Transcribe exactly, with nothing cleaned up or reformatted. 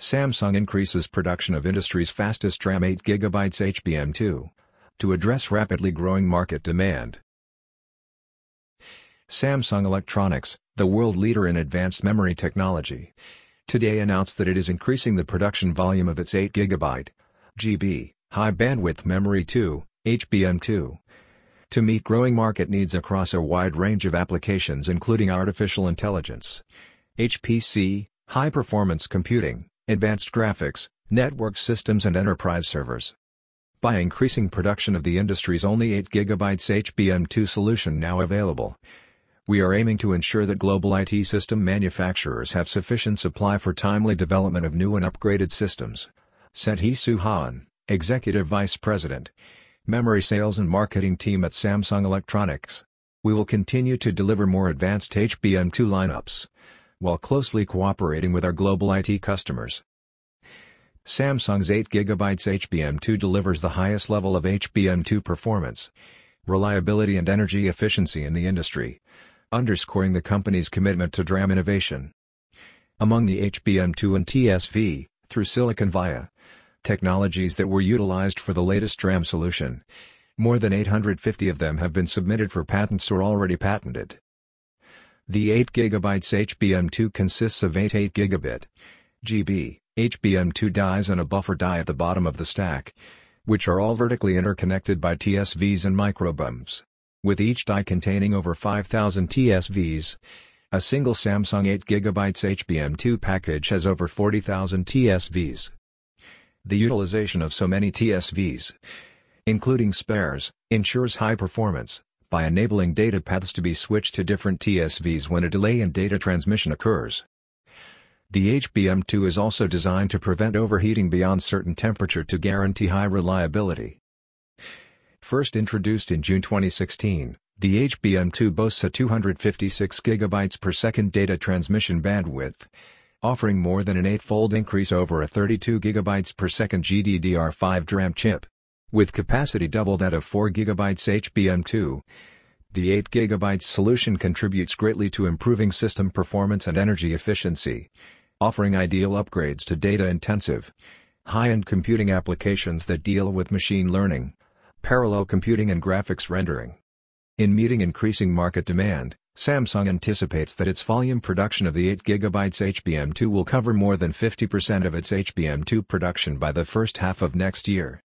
Samsung increases production of industry's fastest DRAM eight gigabyte H B M two to address rapidly growing market demand. Samsung Electronics, the world leader in advanced memory technology, today announced that it is increasing the production volume of its eight gigabyte G B high bandwidth memory to H B M two to meet growing market needs across a wide range of applications including artificial intelligence, H P C, high-performance computing, advanced graphics, network systems and enterprise servers. By increasing production of the industry's only eight gigabyte H B M two solution now available, we are aiming to ensure that global I T system manufacturers have sufficient supply for timely development of new and upgraded systems, said Hee-Soo Han, Executive Vice President, Memory Sales and Marketing Team at Samsung Electronics. We will continue to deliver more advanced H B M two lineups, while closely cooperating with our global I T customers. Samsung's eight gigabyte H B M two delivers the highest level of H B M two performance, reliability and energy efficiency in the industry, underscoring the company's commitment to DRAM innovation. Among the H B M two and T S V, through silicon via technologies that were utilized for the latest DRAM solution, more than eight hundred fifty of them have been submitted for patents or already patented. The eight gigabyte H B M two consists of eight eight gigabit G B H B M two dies and a buffer die at the bottom of the stack, which are all vertically interconnected by T S Vs and microbumps. With each die containing over five thousand T S Vs, a single Samsung eight gigabyte H B M two package has over forty thousand T S Vs. The utilization of so many T S Vs, including spares, ensures high performance, by enabling data paths to be switched to different T S Vs when a delay in data transmission occurs. The H B M two is also designed to prevent overheating beyond certain temperature to guarantee high reliability. First introduced in June twenty sixteen, the H B M two boasts a two hundred fifty-six gigabytes per second data transmission bandwidth, offering more than an eight-fold increase over a thirty-two gigabytes per second G D D R five DRAM chip. With capacity double that of four gigabyte H B M two, the eight gigabyte solution contributes greatly to improving system performance and energy efficiency, offering ideal upgrades to data-intensive, high-end computing applications that deal with machine learning, parallel computing and graphics rendering. In meeting increasing market demand, Samsung anticipates that its volume production of the eight gigabyte H B M two will cover more than fifty percent of its H B M two production by the first half of next year.